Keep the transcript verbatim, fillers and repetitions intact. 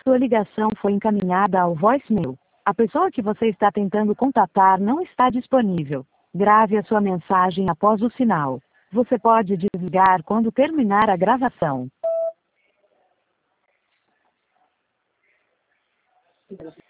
Sua ligação foi encaminhada ao voicemail. A pessoa que você está tentando contatar não está disponível. Grave a sua mensagem após o sinal. Você pode desligar quando terminar a gravação.